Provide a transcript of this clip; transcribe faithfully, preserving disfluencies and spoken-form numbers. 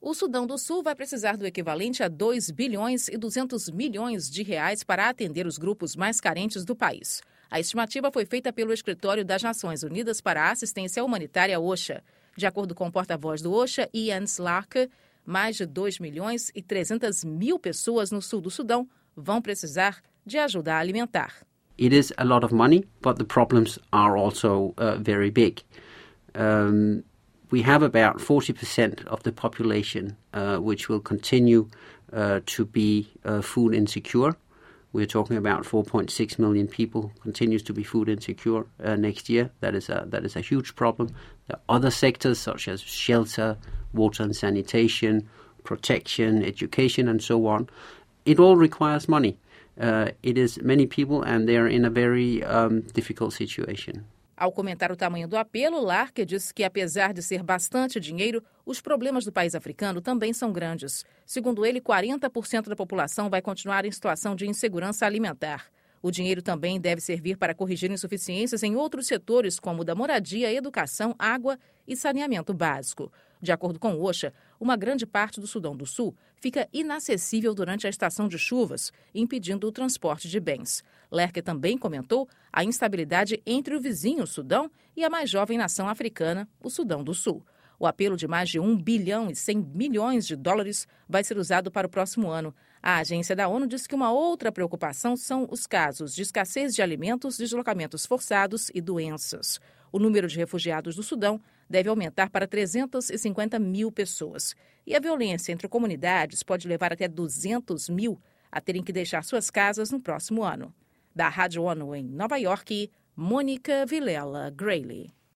O Sudão do Sul vai precisar do equivalente a dois bilhões e duzentos milhões de reais para atender os grupos mais carentes do país. A estimativa foi feita pelo Escritório das Nações Unidas para a Assistência Humanitária, OCHA. De acordo com o porta-voz do OCHA, Ian Slark, mais de dois milhões e trezentas mil pessoas no sul do Sudão vão precisar de ajuda alimentar. It is a lot of money, but the problems are also uh, very big. Um, we have about forty percent of the population uh, which will continue uh, to be uh, food insecure. We're talking about four point six million people continues to be food insecure uh, next year. That is a that is a huge problem. There are other sectors such as shelter, water and sanitation, protection, education, and so on. It all requires money. Uh, it is many people, and they are in a very um, difficult situation. Ao comentar o tamanho do apelo, Lark disse que, apesar de ser bastante dinheiro, os problemas do país africano também são grandes. Segundo ele, quarenta por cento da população vai continuar em situação de insegurança alimentar. O dinheiro também deve servir para corrigir insuficiências em outros setores, como da moradia, educação, água e saneamento básico. De acordo com o OCHA, uma grande parte do Sudão do Sul fica inacessível durante a estação de chuvas, impedindo o transporte de bens. Lerke também comentou a instabilidade entre o vizinho Sudão e a mais jovem nação africana, o Sudão do Sul. O apelo de mais de um bilhão e cem milhões de dólares vai ser usado para o próximo ano. A agência da ONU diz que uma outra preocupação são os casos de escassez de alimentos, deslocamentos forçados e doenças. O número de refugiados do Sudão deve aumentar para trezentas e cinquenta mil pessoas. E a violência entre comunidades pode levar até duzentos mil a terem que deixar suas casas no próximo ano. Da Rádio ONU em Nova York, Mônica Vilela Grayley.